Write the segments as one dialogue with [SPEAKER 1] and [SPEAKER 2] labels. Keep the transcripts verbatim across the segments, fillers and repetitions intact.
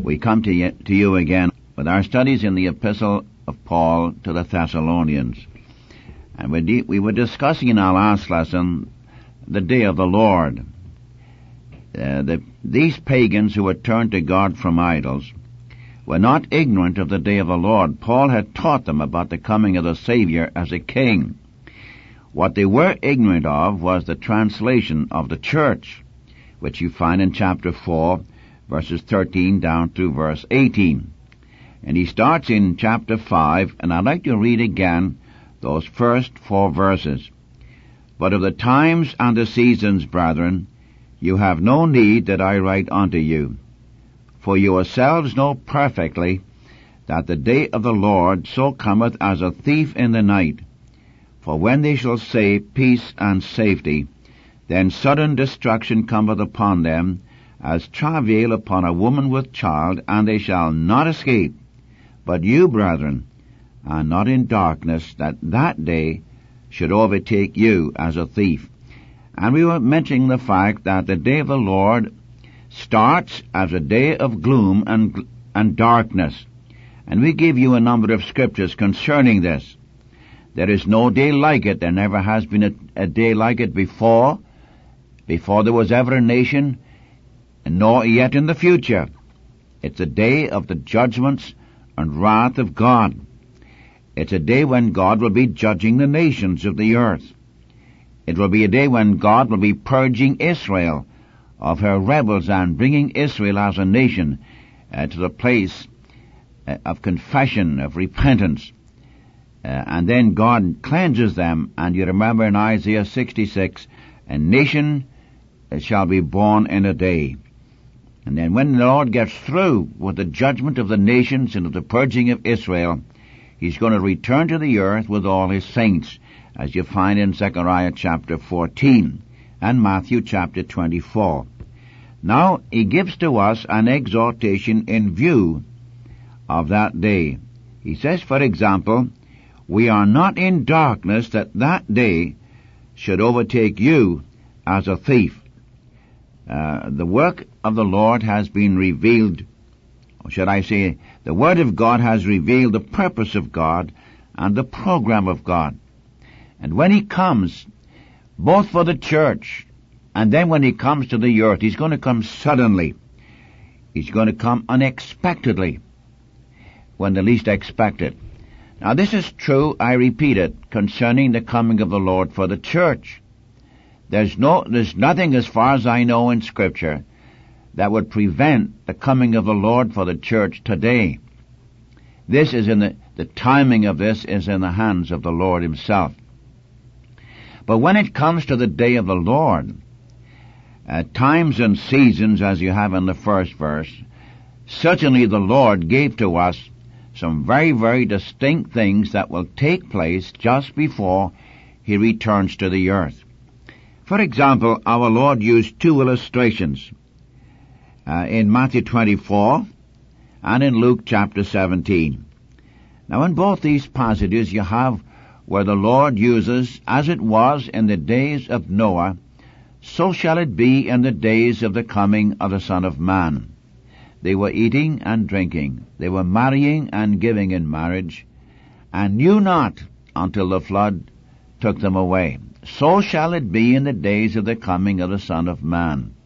[SPEAKER 1] We come to you, to you again with our studies in the Epistle of Paul to the Thessalonians. And we, de- we were discussing in our last lesson the day of the Lord. Uh, the, these pagans who had turned to God from idols were not ignorant of the day of the Lord. Paul had taught them about the coming of the Savior as a king. What they were ignorant of was the translation of the church, which you find in chapter four, verses thirteen down through verse eighteen. And he starts in chapter five, and I'd like to read again those first four verses. But of the times and the seasons, brethren, you have no need that I write unto you. For you yourselves know perfectly that the day of the Lord so cometh as a thief in the night. For when they shall say peace and safety, then sudden destruction cometh upon them, as travail upon a woman with child, and they shall not escape. But you, brethren, are not in darkness, that that day should overtake you as a thief. And we were mentioning the fact that the day of the Lord starts as a day of gloom and, and darkness. And we gave you a number of scriptures concerning this. There is no day like it. There never has been a, a day like it before, before there was ever a nation, nor yet in the future. It's a day of the judgments and wrath of God. It's a day when God will be judging the nations of the earth. It will be a day when God will be purging Israel of her rebels and bringing Israel as a nation uh, to the place uh, of confession, of repentance. Uh, and then God cleanses them. And you remember in Isaiah sixty-six, a nation shall be born in a day. And then when the Lord gets through with the judgment of the nations and of the purging of Israel, He's going to return to the earth with all His saints, as you find in Zechariah chapter fourteen and Matthew chapter twenty-four. Now, He gives to us an exhortation in view of that day. He says, for example, we are not in darkness that that day should overtake you as a thief. Uh, the work of the Lord has been revealed, or should I say, the Word of God has revealed the purpose of God and the program of God. And when He comes, both for the church, and then when He comes to the earth, He's going to come suddenly. He's going to come unexpectedly, when the least expected. Now this is true, I repeat it, concerning the coming of the Lord for the church. There's no, there's nothing as far as I know in Scripture that would prevent the coming of the Lord for the church today. This is in the, the timing of this is in the hands of the Lord Himself. But when it comes to the day of the Lord, uh, times and seasons, as you have in the first verse, certainly the Lord gave to us some very, very distinct things that will take place just before He returns to the earth. For example, our Lord used two illustrations uh, in Matthew twenty-four and in Luke chapter seventeen. Now in both these passages you have where the Lord uses, as it was in the days of Noah, so shall it be in the days of the coming of the Son of Man. They were eating and drinking, they were marrying and giving in marriage, and knew not until the flood took them away. So shall it be in the days of the coming of the Son of Man.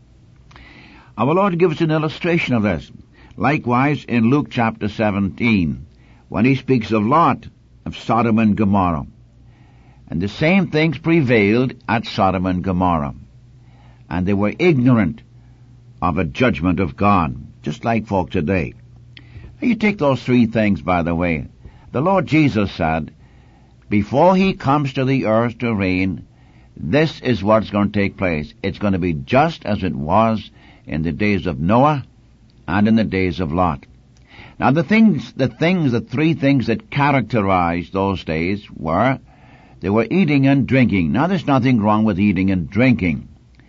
[SPEAKER 1] Our Lord gives an illustration of this. Likewise in Luke chapter seventeen, when He speaks of Lot, of Sodom and Gomorrah. And the same things prevailed at Sodom and Gomorrah. And they were ignorant of a judgment of God, just like folk today. Now you take those three things, by the way. The Lord Jesus said, before He comes to the earth to reign, this is what's going to take place. It's going to be just as it was in the days of Noah and in the days of Lot. Now the things, the things, the three things that characterized those days were, they were eating and drinking. Now there's nothing wrong with eating and drinking,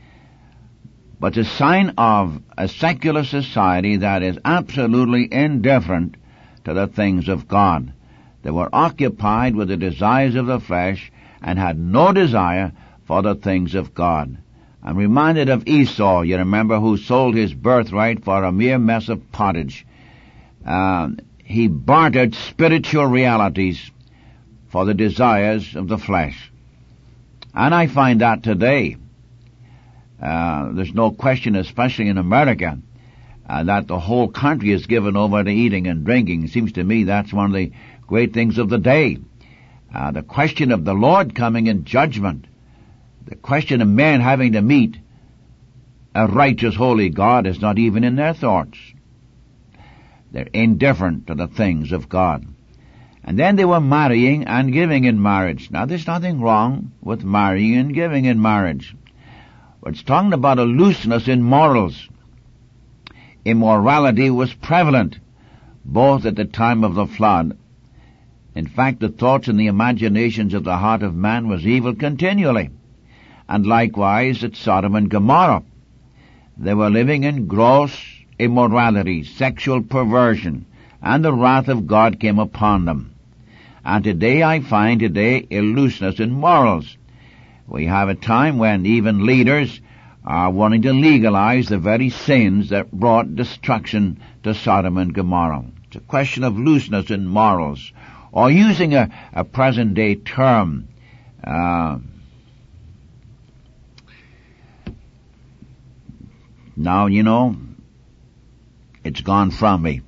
[SPEAKER 1] but it's a sign of a secular society that is absolutely indifferent to the things of God. They were occupied with the desires of the flesh and had no desire for the things of God. I'm reminded of Esau, you remember, who sold his birthright for a mere mess of pottage. Uh, he bartered spiritual realities for the desires of the flesh. And I find that today. Uh, there's no question, especially in America, uh, that the whole country is given over to eating and drinking. It seems to me that's one of the great things of the day. Uh, the question of the Lord coming in judgment, the question of men having to meet a righteous, holy God is not even in their thoughts. They're indifferent to the things of God. And then they were marrying and giving in marriage. Now, there's nothing wrong with marrying and giving in marriage. But it's talking about a looseness in morals. Immorality was prevalent, both at the time of the flood. In fact, the thoughts and the imaginations of the heart of man was evil continually. And likewise at Sodom and Gomorrah. They were living in gross immorality, sexual perversion, and the wrath of God came upon them. And today I find today a looseness in morals. We have a time when even leaders are wanting to legalize the very sins that brought destruction to Sodom and Gomorrah. It's a question of looseness in morals. Or using a, a present-day term, uh, now, you know, it's gone from me.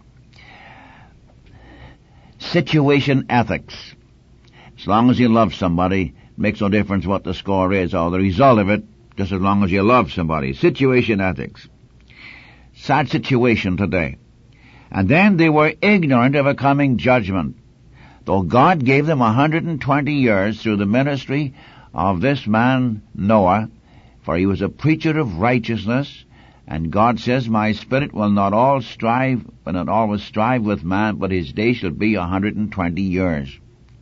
[SPEAKER 1] Situation ethics. As long as you love somebody, it makes no difference what the score is or the result of it, just as long as you love somebody. Situation ethics. Sad situation today. And then they were ignorant of a coming judgment. Though God gave them one hundred twenty years through the ministry of this man Noah, for he was a preacher of righteousness, and God says, my spirit will not all strive, will not always strive with man, but his day shall be one hundred twenty years.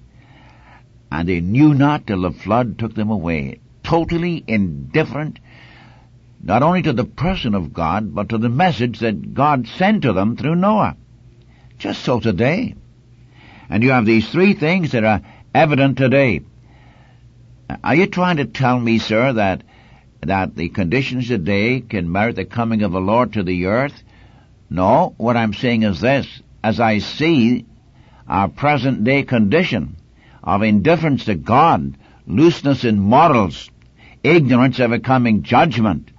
[SPEAKER 1] And they knew not till the flood took them away. Totally indifferent, not only to the person of God, but to the message that God sent to them through Noah. Just so today. And you have these three things that are evident today. Are you trying to tell me, sir, that that the conditions today can merit the coming of the Lord to the earth? No, what I'm saying is this. As I see our present day condition of indifference to God, looseness in morals, ignorance of a coming judgment,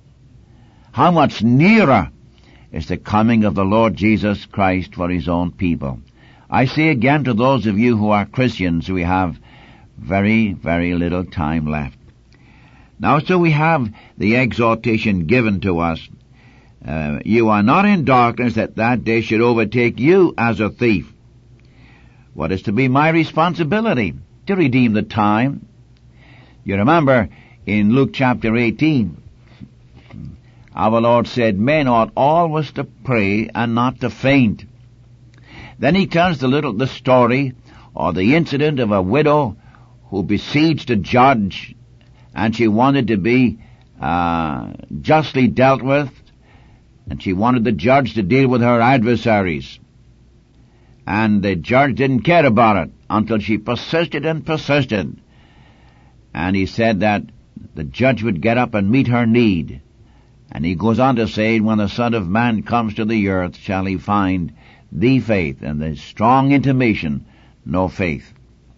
[SPEAKER 1] how much nearer is the coming of the Lord Jesus Christ for his own people? I say again to those of you who are Christians, we have very, very little time left. Now, so we have the exhortation given to us. Uh, you are not in darkness that that day should overtake you as a thief. What is to be my responsibility? To redeem the time. You remember in Luke chapter eighteen, our Lord said, men ought always to pray and not to faint. Then he tells the little, the story or the incident of a widow who besieged a judge, and she wanted to be uh, justly dealt with, and she wanted the judge to deal with her adversaries. And the judge didn't care about it until she persisted and persisted. And he said that the judge would get up and meet her need. And he goes on to say, when the Son of Man comes to the earth, shall he find the faith? And the strong intimation, no faith.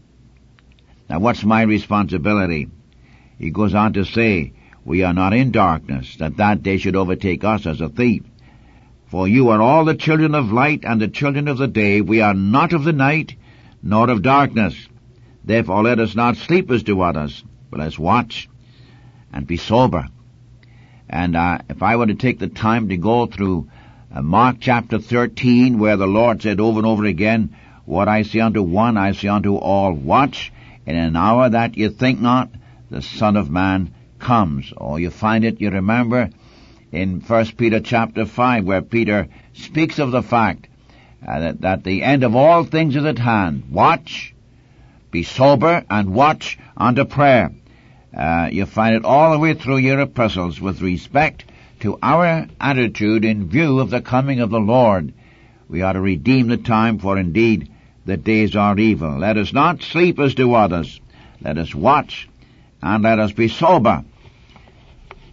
[SPEAKER 1] Now what's my responsibility? He goes on to say, we are not in darkness, that that day should overtake us as a thief. For you are all the children of light and the children of the day. We are not of the night, nor of darkness. Therefore let us not sleep as do others, but let's watch and be sober. And uh, if I were to take the time to go through uh, Mark chapter thirteen, where the Lord said over and over again, what I say unto one, I say unto all, watch, in an hour that you think not, the Son of Man comes. Or you find it, you remember, in First Peter chapter five, where Peter speaks of the fact uh, that, that the end of all things is at hand. Watch, be sober, and watch unto prayer. Uh, you find it all the way through your epistles with respect to our attitude in view of the coming of the Lord. We ought to redeem the time, for indeed the days are evil. Let us not sleep as do others. Let us watch, and let us be sober.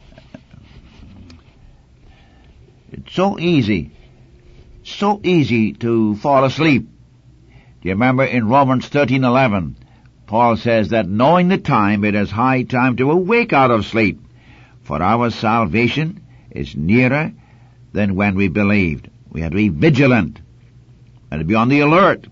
[SPEAKER 1] It's so easy, so easy to fall asleep. Do you remember in Romans thirteen eleven, Paul says that knowing the time, it is high time to awake out of sleep, for our salvation is nearer than when we believed. We have to be vigilant and to be on the alert.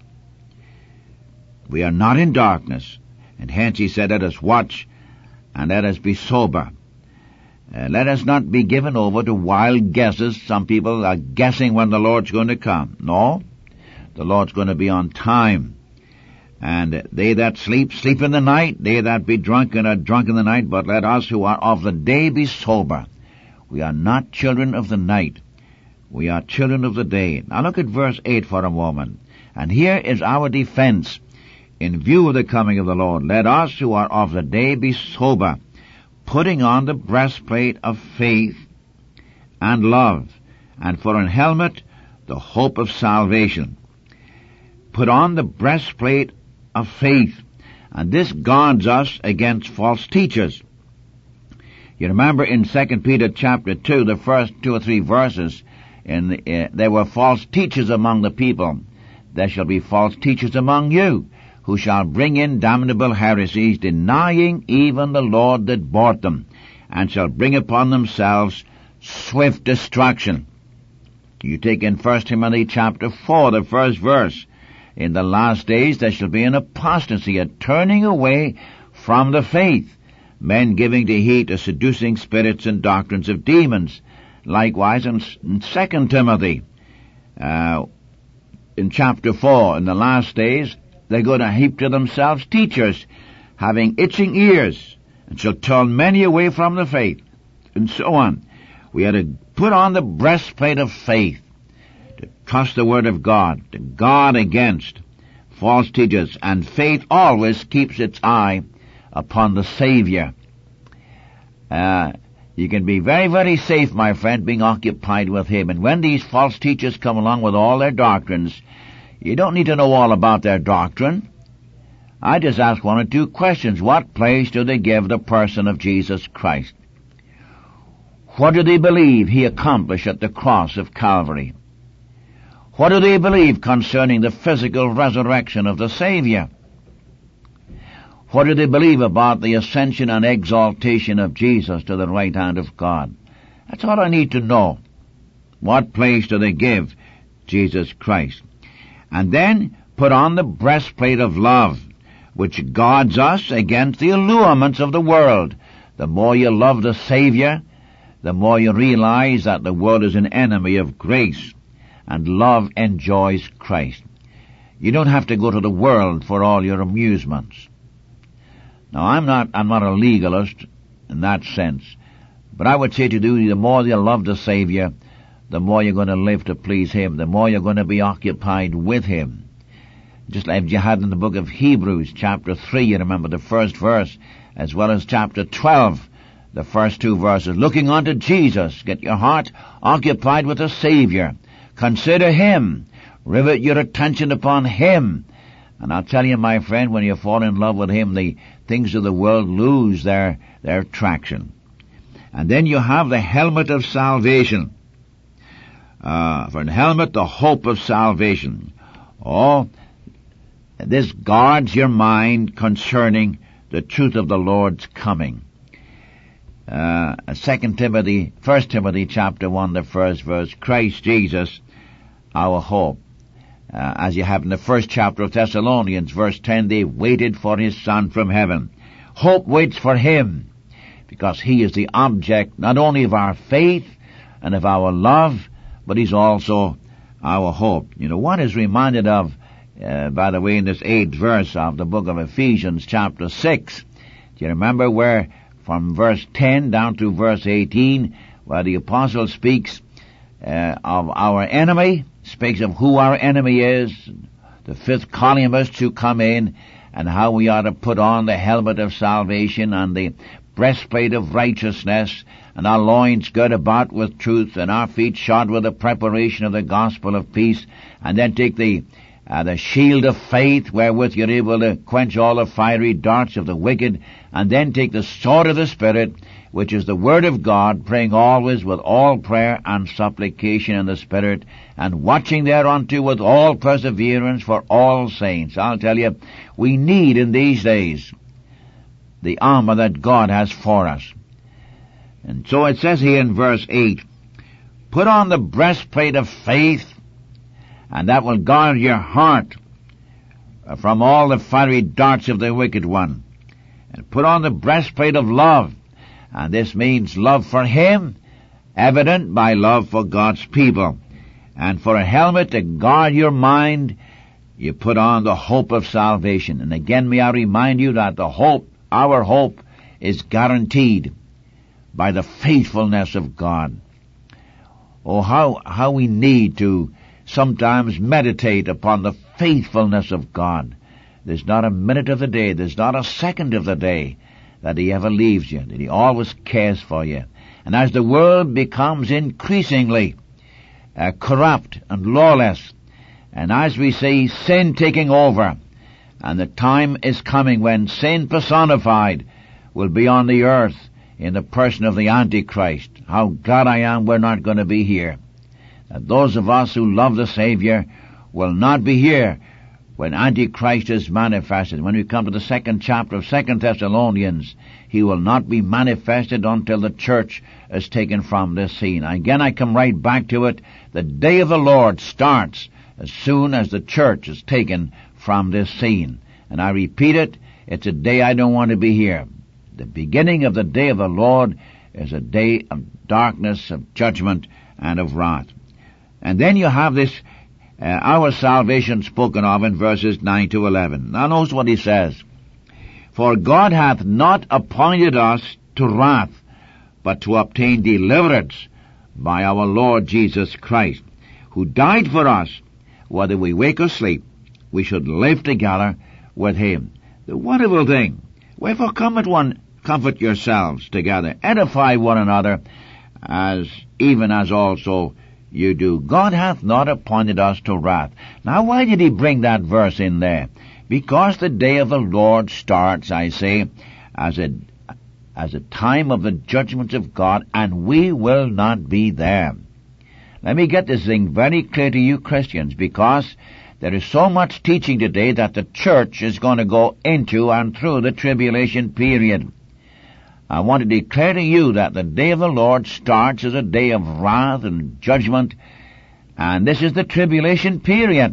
[SPEAKER 1] We are not in darkness, and hence he said, let us watch and let us be sober. Uh, let us not be given over to wild guesses. Some people are guessing when the Lord's going to come. No, the Lord's going to be on time. And they that sleep, sleep in the night. They that be drunken are drunk in the night. But let us who are of the day be sober. We are not children of the night. We are children of the day. Now look at verse eight for a moment. And here is our defense in view of the coming of the Lord. Let us who are of the day be sober, putting on the breastplate of faith and love, and for an helmet the hope of salvation. Put on the breastplate of faith, and this guards us against false teachers. You remember in Second Peter chapter two, the first two or three verses, in the, uh, there were false teachers among the people. There shall be false teachers among you, who shall bring in damnable heresies, denying even the Lord that bought them, and shall bring upon themselves swift destruction. You take in First Timothy chapter four, the first verse. In the last days there shall be an apostasy, a turning away from the faith, men giving to heed to seducing spirits and doctrines of demons. Likewise in, in Second Timothy, uh, in chapter four, in the last days, they're going to heap to themselves teachers, having itching ears, and shall turn many away from the faith, and so on. We are to put on the breastplate of faith, to trust the Word of God, to guard against false teachers, and faith always keeps its eye upon the Savior. Uh, you can be very, very safe, my friend, being occupied with Him. And when these false teachers come along with all their doctrines, you don't need to know all about their doctrine. I just ask one or two questions. What place do they give the person of Jesus Christ? What do they believe He accomplished at the cross of Calvary? What do they believe concerning the physical resurrection of the Savior? What do they believe about the ascension and exaltation of Jesus to the right hand of God? That's all I need to know. What place do they give Jesus Christ? And then put on the breastplate of love, which guards us against the allurements of the world. The more you love the Savior, the more you realize that the world is an enemy of grace, and love enjoys Christ. You don't have to go to the world for all your amusements. Now, I'm not, I'm not a legalist in that sense, but I would say to you, the more you love the Savior, the more you're going to live to please Him, the more you're going to be occupied with Him. Just like you had in the book of Hebrews, chapter three, you remember the first verse, as well as chapter twelve, the first two verses. Looking unto Jesus, get your heart occupied with the Savior. Consider Him. Rivet your attention upon Him. And I'll tell you, my friend, when you fall in love with Him, the things of the world lose their, their traction. And then you have the helmet of salvation. Uh, for an helmet, the hope of salvation. Oh, this guards your mind concerning the truth of the Lord's coming. Uh, Second Timothy, First Timothy chapter one, the first verse, Christ Jesus, our hope. Uh, as you have in the first chapter of Thessalonians, verse ten, they waited for His Son from heaven. Hope waits for Him, because He is the object not only of our faith and of our love, but He's also our hope. You know, one is reminded of, uh, by the way, in this eighth verse of the book of Ephesians, chapter six. Do you remember where, from verse ten down to verse eighteen, where the apostle speaks uh, of our enemy, speaks of who our enemy is, the fifth columnists who come in, and how we ought to put on the helmet of salvation and the breastplate of righteousness, and our loins girt about with truth, and our feet shod with the preparation of the gospel of peace, and then take the uh, the shield of faith wherewith you're able to quench all the fiery darts of the wicked, and then take the sword of the Spirit, which is the Word of God, praying always with all prayer and supplication in the Spirit, and watching thereunto with all perseverance for all saints. I'll tell you, we need in these days the armor that God has for us. And so it says here in verse eight, put on the breastplate of faith, and that will guard your heart from all the fiery darts of the wicked one. And put on the breastplate of love, and this means love for Him, evident by love for God's people. And for a helmet to guard your mind, you put on the hope of salvation. And again, may I remind you that the hope, our hope, is guaranteed by the faithfulness of God. Oh, how, how we need to sometimes meditate upon the faithfulness of God. There's not a minute of the day, there's not a second of the day that He ever leaves you, that He always cares for you. And as the world becomes increasingly uh, corrupt and lawless, and as we see sin taking over, and the time is coming when sin personified will be on the earth in the person of the Antichrist. How glad I am we're not going to be here. That those of us who love the Savior will not be here when Antichrist is manifested. When we come to the second chapter of Second Thessalonians, he will not be manifested until the church is taken from this scene. Again, I come right back to it. The day of the Lord starts as soon as the church is taken from this scene. And I repeat it, it's a day I don't want to be here. The beginning of the day of the Lord is a day of darkness, of judgment, and of wrath. And then you have this, uh, our salvation spoken of in verses nine to eleven. Now notice what he says. For God hath not appointed us to wrath, but to obtain deliverance by our Lord Jesus Christ, who died for us, whether we wake or sleep, we should live together with Him. The wonderful thing, wherefore cometh one, comfort yourselves together, edify one another, as even as also you do. God hath not appointed us to wrath. Now why did he bring that verse in there? Because the day of the Lord starts, I say, as a, as a time of the judgments of God, and we will not be there. Let me get this thing very clear to you Christians, because there is so much teaching today that the church is going to go into and through the tribulation period. I want to declare to you that the day of the Lord starts as a day of wrath and judgment, and this is the tribulation period.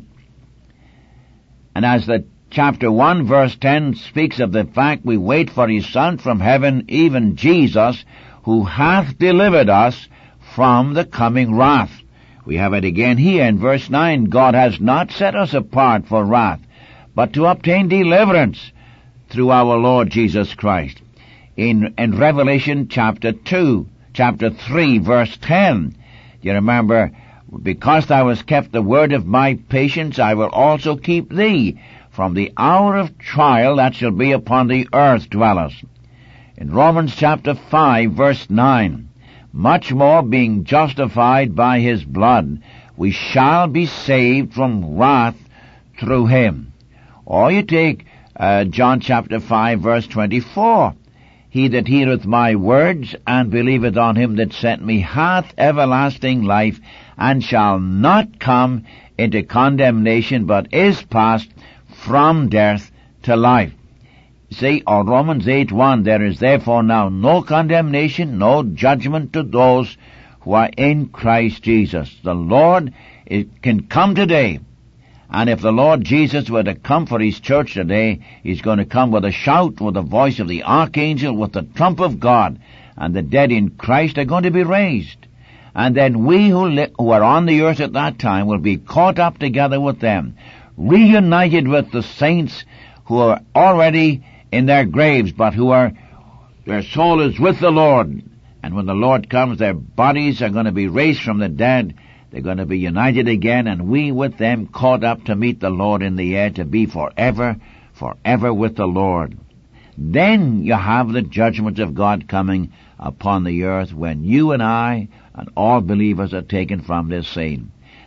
[SPEAKER 1] And as the chapter one verse ten speaks of the fact we wait for His Son from heaven, even Jesus, who hath delivered us from the coming wrath. We have it again here in verse nine. God has not set us apart for wrath, but to obtain deliverance through our Lord Jesus Christ. In, in Revelation chapter two, chapter three, verse ten, you remember, because thou hast kept the word of my patience, I will also keep thee from the hour of trial that shall be upon the earth dwellers. In Romans chapter five, verse nine, much more being justified by His blood, we shall be saved from wrath through Him. Or you take uh, John chapter five, verse twenty-four. He that heareth my words and believeth on Him that sent me hath everlasting life, and shall not come into condemnation, but is passed from death to life. See, or Romans eight one, there is therefore now no condemnation, no judgment to those who are in Christ Jesus. The Lord it can come today. And if the Lord Jesus were to come for His church today, He's going to come with a shout, with the voice of the archangel, with the trump of God, and the dead in Christ are going to be raised. And then we who, li- who are on the earth at that time will be caught up together with them, reunited with the saints who are already in their graves, but who are, their soul is with the Lord. And when the Lord comes, their bodies are going to be raised from the dead. They're going to be united again, and we with them caught up to meet the Lord in the air, to be forever, forever with the Lord. Then you have the judgment of God coming upon the earth when you and I and all believers are taken from this scene.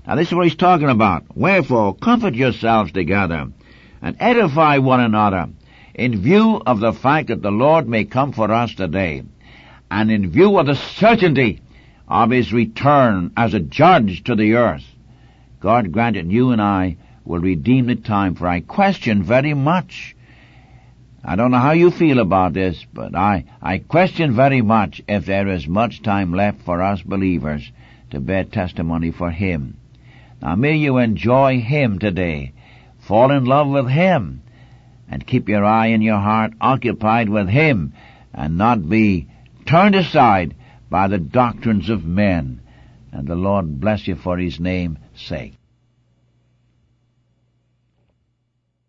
[SPEAKER 1] Now this is what he's talking about. Wherefore, comfort yourselves together, and edify one another, in view of the fact that the Lord may come for us today, and in view of the certainty of his return as a judge to the earth. God grant that you and I will redeem the time, for I question very much. I don't know how you feel about this, but I, I question very much if there is much time left for us believers to bear testimony for him. Now may you enjoy him today, fall in love with him, and keep your eye and your heart occupied with him, and not be turned aside by the doctrines of men. And the Lord bless you for his name's sake.